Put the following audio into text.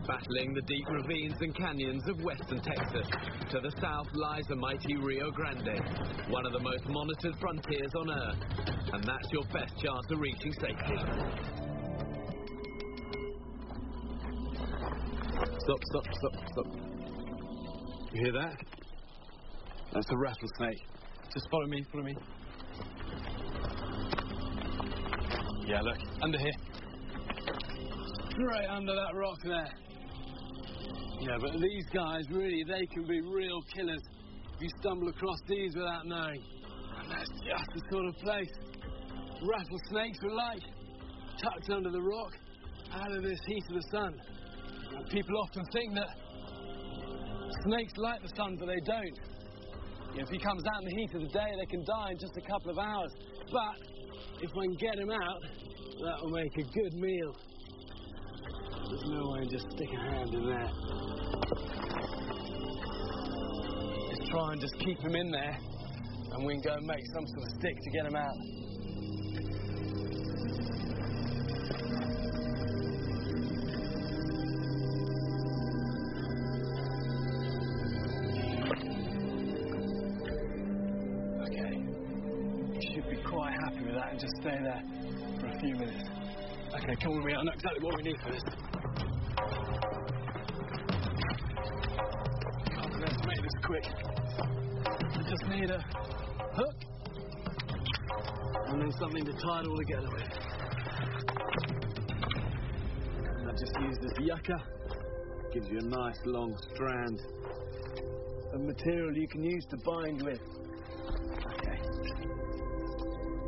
battling the deep ravines and canyons of western Texas. To the south lies the mighty Rio Grande, one of the most monitored frontiers on Earth. And that's your best chance of reaching safety. Stop, stop, stop, stop. You hear that? That's a rattlesnake. Just follow me, follow me. Yeah, look, under here. Straight under that rock there. Yeah, but these guys, really, they can be real killers if you stumble across these without knowing. And that's just the sort of place rattlesnakes were like. Tucked under the rock, out of this heat of the sun. And people often think that snakes like the sun, but they don't. You know, if he comes out in the heat of the day, they can die in just a couple of hours. But if we can get him out, that will make a good meal. There's no way to just stick a hand in there. Let's try and just keep him in there, and we can go and make some sort of stick to get him out. Okay. You should be quite happy with that and just stay there for a few minutes. Okay, come with me. I know exactly what we need for this. Let's make this quick. I just need a hook and then something to tie it all together with. And I just use this yucca. Gives you a nice long strand of material you can use to bind with.